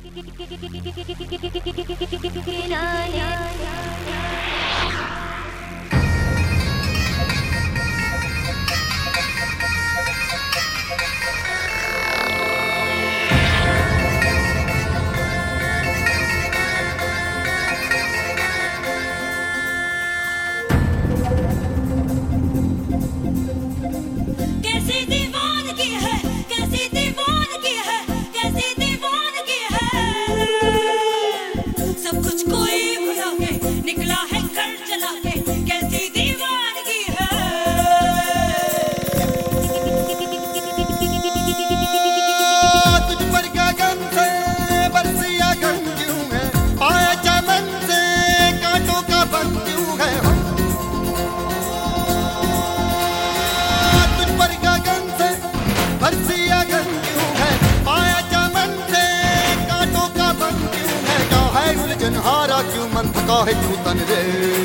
हारा क्यों मन थका है क्यों तन रे।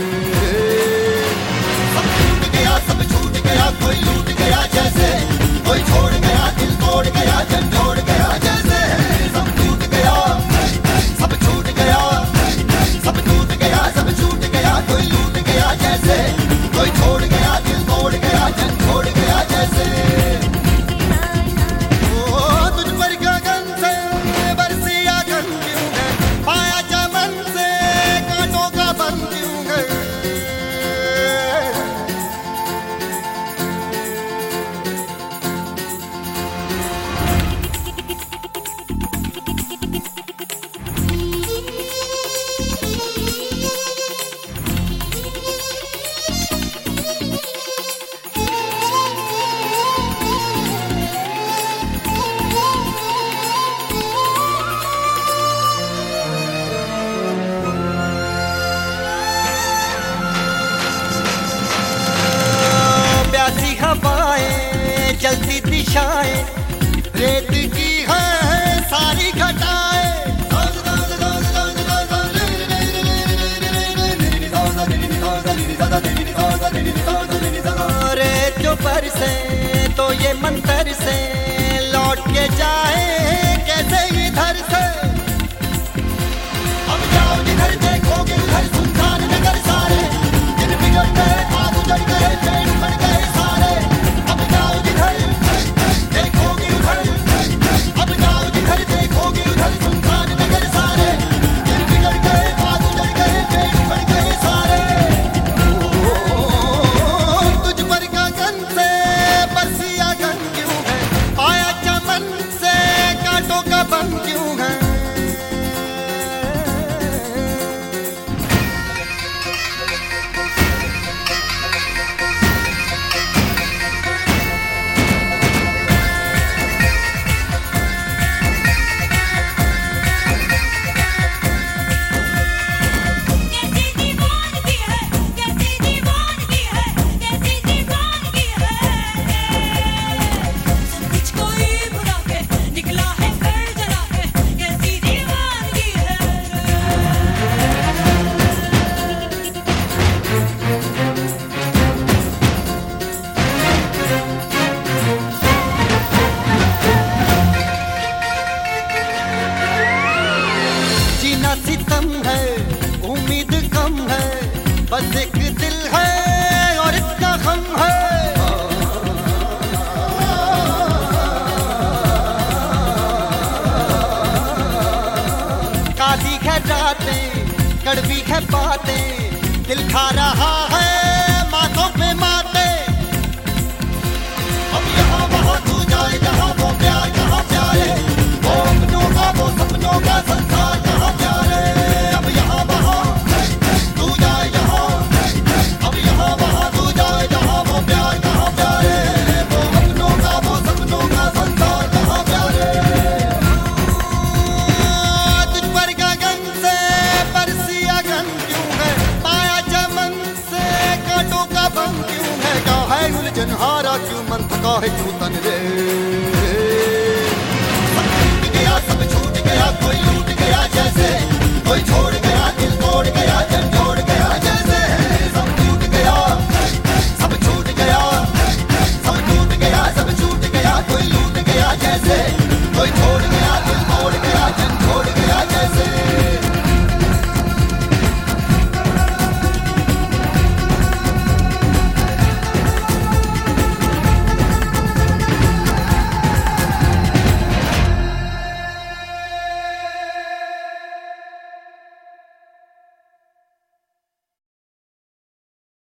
सब छूट गया सब छूट गया कोई लूट गया जैसे, कोई छोड़ गया दिल तोड़ गया जन जोड़ गया जैसे। सब छूट गया सब छूट गया सब टूट गया सब छूट गया कोई लूट गया जैसे, कोई छोड़ गया दिल तोड़ गया जन छोड़ गया जैसे। हवाएं जलती दिशाएं रेत की है सारी घटाएं। रेत जो बरसे तो ये मंतर से लौट के जाए कैसे इधर से। अब जाओ जिधर देखोगे उधर सुनसान नगर सारे, दिन बिगड़ गए आग उजड़ गए पेड़ बढ़ गए सारे। अब जाओ जिधर देखोगे उधर, अब जाओ जिधर देखोगे उधर सुनसान नगर सारे, दिन बिगड़ गए आग उजड़ गए पेड़ बढ़ गए सारे। तुझ पर गगन से बरसिया गन क्यों है, आया चमन से कांटों का बन क्यों है। सितम है उम्मीद कम है, बस एक दिल है और इतना गम है। काली है रातें कड़वी है बातें, दिल खा रहा है माथों पे माते। अब यहाँ वहाँ तू जाए जहाँ वो प्यार